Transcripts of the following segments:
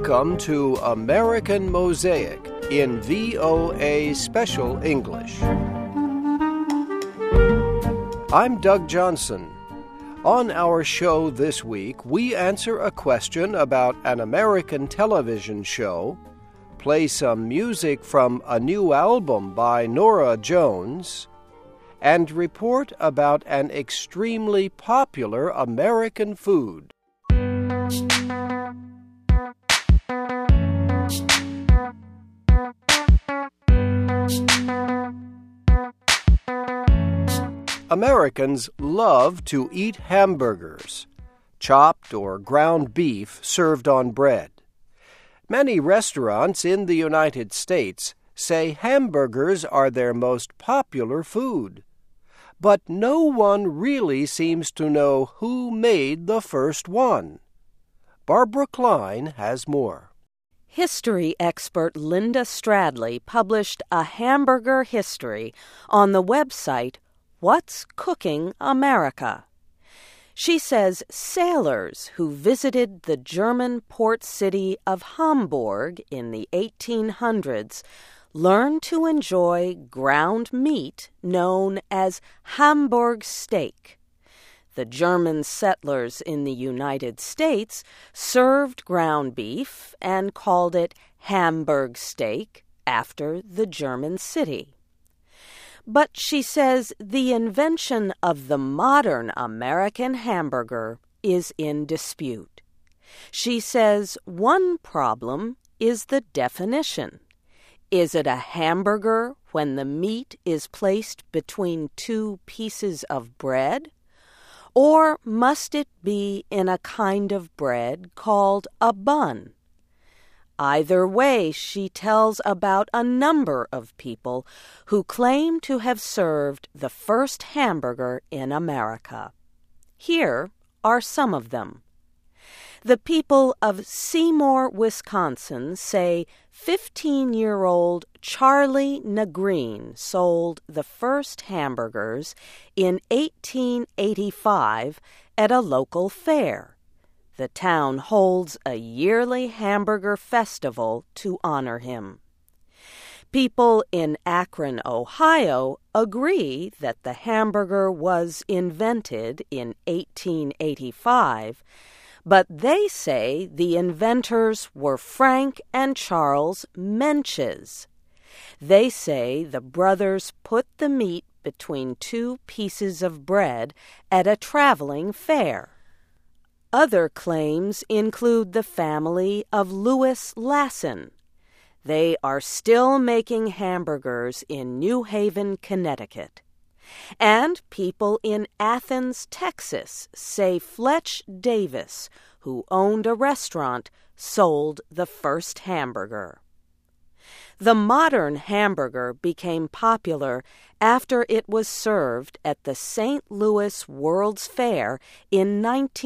Welcome to American Mosaic in VOA Special English. I'm Doug Johnson. On our show this week, we answer a question about an American television show, play some music from a new album by Norah Jones, and report about an extremely popular American food. Americans love to eat hamburgers, chopped or ground beef served on bread. Many restaurants in the United States say hamburgers are their most popular food. But no one really seems to know who made the first one. Barbara Klein has more. History expert Linda Stradley published a hamburger history on the website What's Cooking America? She says sailors who visited the German port city of Hamburg in the 1800s learned to enjoy ground meat known as Hamburg steak. The German settlers in the United States served ground beef and called it Hamburg steak after the German city. But she says the invention of the modern American hamburger is in dispute. She says one problem is the definition. Is it a hamburger when the meat is placed between two pieces of bread? Or must it be in a kind of bread called a bun? Either way, she tells about a number of people who claim to have served the first hamburger in America. Here are some of them. The people of Seymour, Wisconsin say 15-year-old Charlie Nagreen sold the first hamburgers in 1885 at a local fair. The town holds a yearly hamburger festival to honor him. People in Akron, Ohio, agree that the hamburger was invented in 1885, but they say the inventors were Frank and Charles Menches. They say the brothers put the meat between two pieces of bread at a traveling fair. Other claims include the family of Louis Lassen. They are still making hamburgers in New Haven, Connecticut. And people in Athens, Texas say Fletch Davis, who owned a restaurant, sold the first hamburger. The modern hamburger became popular after it was served at the St. Louis World's Fair in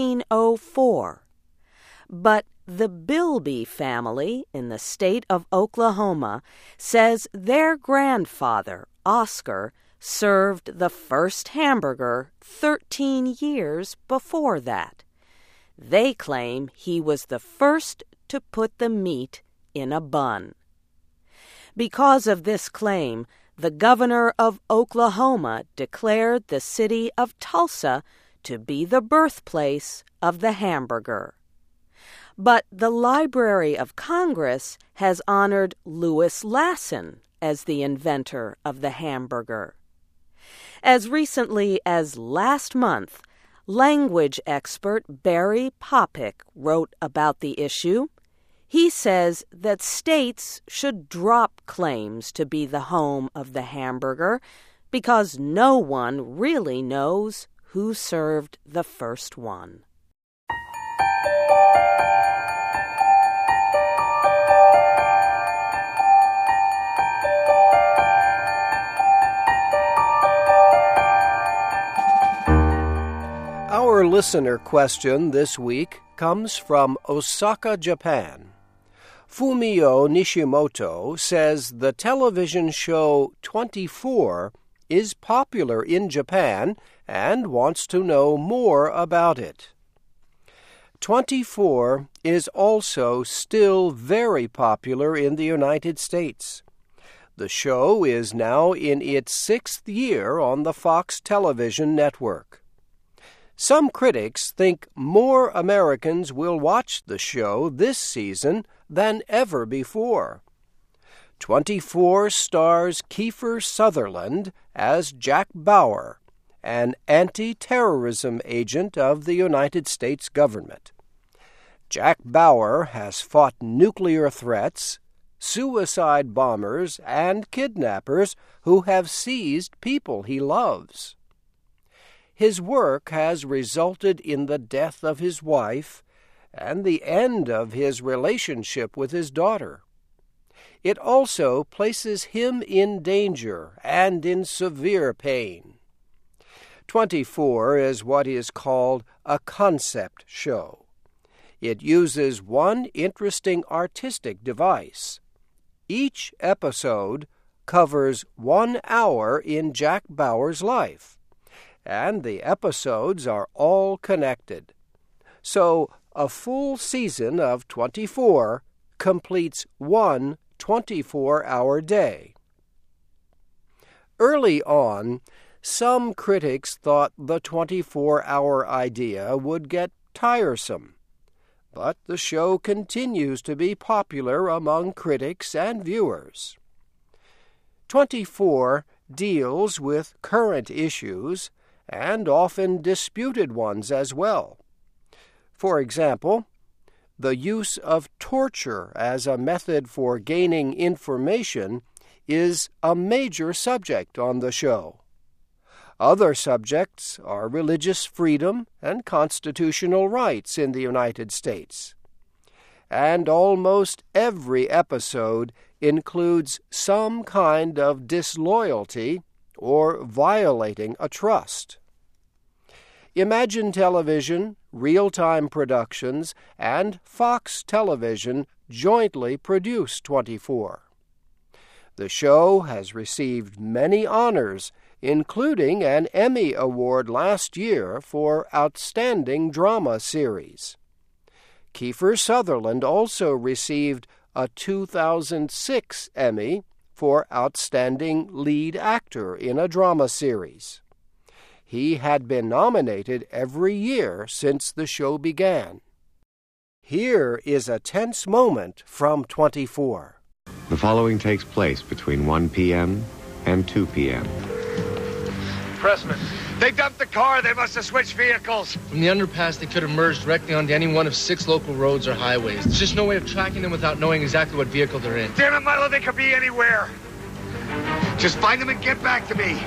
1904. But the Bilby family in the state of Oklahoma says their grandfather, Oscar, served the first hamburger 13 years before that. They claim he was the first to put the meat in a bun. Because of this claim, the governor of Oklahoma declared the city of Tulsa to be the birthplace of the hamburger. But the Library of Congress has honored Louis Lassen as the inventor of the hamburger. As recently as last month, language expert Barry Popick wrote about the issue. He says that states should drop claims to be the home of the hamburger because no one really knows who served the first one. Our listener question this week comes from Osaka, Japan. Fumio Nishimoto says the television show 24 is popular in Japan and wants to know more about it. 24 is also still very popular in the United States. The show is now in its 6th year on the Fox television network. Some critics think more Americans will watch the show this season than ever before. 24 stars Kiefer Sutherland as Jack Bauer, an anti-terrorism agent of the United States government. Jack Bauer has fought nuclear threats, suicide bombers, and kidnappers who have seized people he loves. His work has resulted in the death of his wife and the end of his relationship with his daughter. It also places him in danger and in severe pain. 24 is what is called a concept show. It uses one interesting artistic device. Each episode covers 1 hour in Jack Bauer's life, and the episodes are all connected. So a full season of 24 completes one 24-hour day. Early on, some critics thought the 24-hour idea would get tiresome, but the show continues to be popular among critics and viewers. 24 deals with current issues and often disputed ones as well. For example, the use of torture as a method for gaining information is a major subject on the show. Other subjects are religious freedom and constitutional rights in the United States. And almost every episode includes some kind of disloyalty or violating a trust. Imagine Television, Real-Time Productions, and Fox Television jointly produce 24. The show has received many honors, including an Emmy Award last year for Outstanding Drama Series. Kiefer Sutherland also received a 2006 Emmy for Outstanding Lead Actor in a Drama Series. He had been nominated every year since the show began. Here is a tense moment from 24. The following takes place between 1 p.m. and 2 p.m. Pressman. They dumped the car. They must have switched vehicles. From the underpass, they could have merged directly onto any one of 6 local roads or highways. There's just no way of tracking them without knowing exactly what vehicle they're in. Damn it, Milo, they could be anywhere. Just find them and get back to me.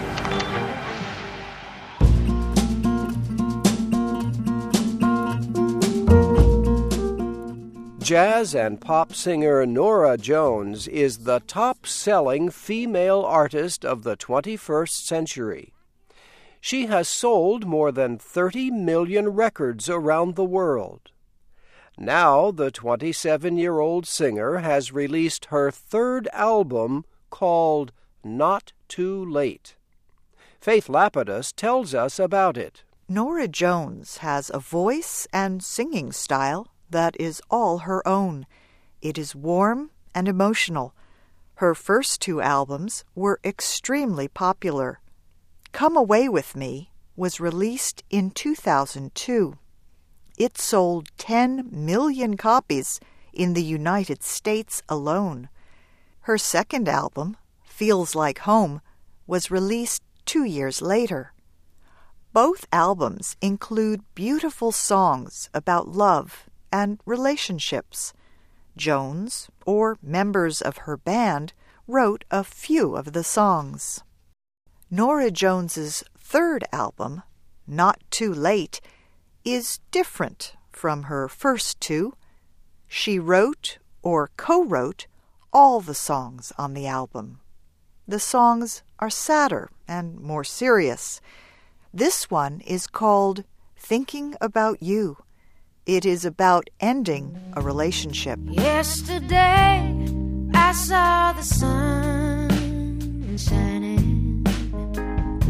Jazz and pop singer Norah Jones is the top-selling female artist of the 21st century. She has sold more than 30 million records around the world. Now, the 27-year-old singer has released her 3rd album called Not Too Late. Faith Lapidus tells us about it. Norah Jones has a voice and singing style that is all her own. It is warm and emotional. Her first 2 albums were extremely popular. Come Away With Me was released in 2002. It sold 10 million copies in the United States alone. Her second album, Feels Like Home, was released 2 years later. Both albums include beautiful songs about love and relationships. Jones, or members of her band, wrote a few of the songs. Norah Jones's 3rd album, Not Too Late, is different from her first 2. She wrote or co-wrote all the songs on the album. The songs are sadder and more serious. This one is called Thinking About You. It is about ending a relationship. Yesterday, I saw the sun shining,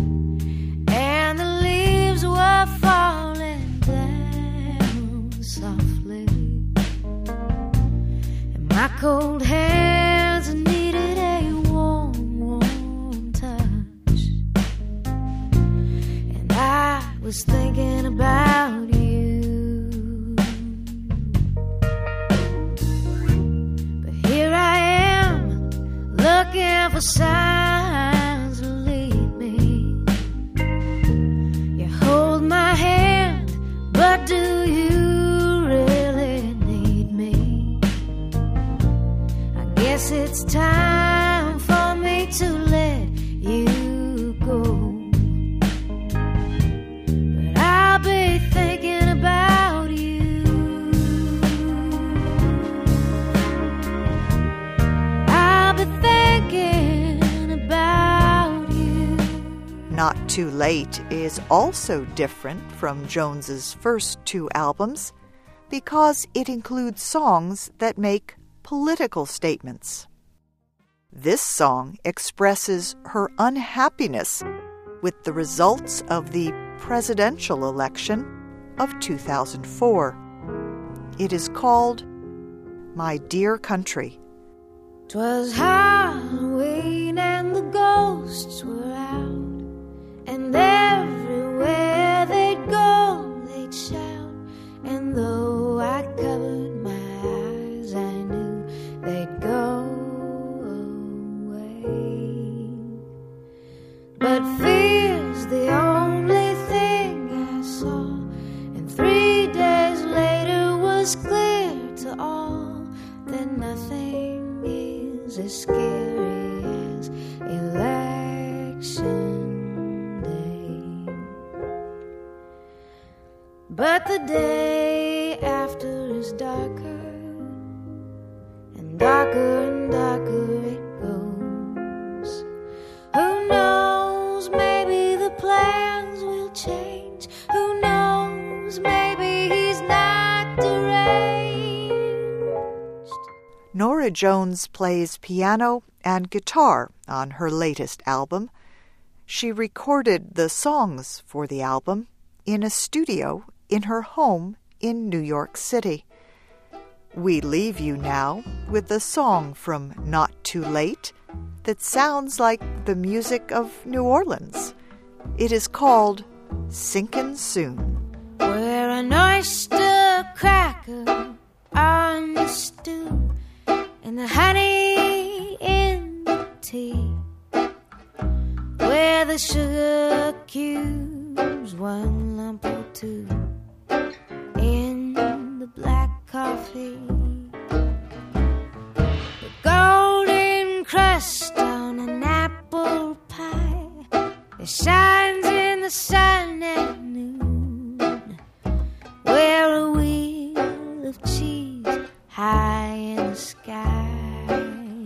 and the leaves were falling down soft. cold hands needed a warm, warm touch. And I was thinking about you. But here I am, looking for signs to lead me. You hold my hand, but do you really need me? I guess it's time for me to let you go. But I'll be thinking about you. I'll be thinking about you. Not Too Late is also different from Jones's first two albums because it includes songs that make political statements. This song expresses her unhappiness with the results of the presidential election of 2004. It is called My Dear Country. 'Twas Halloween and the ghosts were out, and everywhere they'd go, they'd shout. And though I covered my eyes, I knew they'd go away. But fear's the only thing I saw, and 3 days later was clear to all that nothing is as scary as election day. But the day after is darker, and darker and darker it goes. Who knows, maybe the plans will change. Who knows, maybe he's not deranged. Norah Jones plays piano and guitar on her latest album. She recorded the songs for the album in a studio in her home in New York City. We leave you now with a song from Not Too Late that sounds like the music of New Orleans. It is called Sinkin' Soon. We're an oyster cracker on the stew, and the honey in the tea, where the sugar cubes, 1 lump or 2 in the black coffee, the golden crust on an apple pie, it shines in the sun at noon, where a wheel of cheese high in the sky.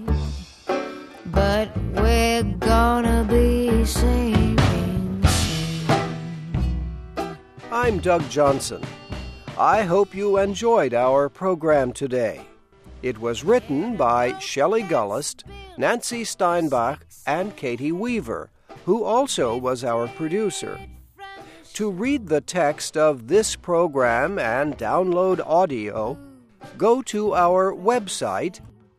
But we're gonna be singing soon. I'm Doug Johnson. I hope you enjoyed our program today. It was written by Shelley Gullist, Nancy Steinbach, and Katie Weaver, who also was our producer. To read the text of this program and download audio, go to our website,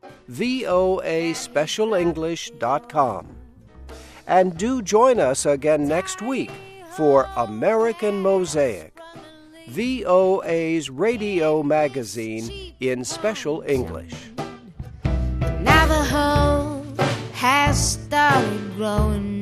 voaspecialenglish.com. And do join us again next week for American Mosaic, VOA's radio magazine in special English. Now the hoe has started growing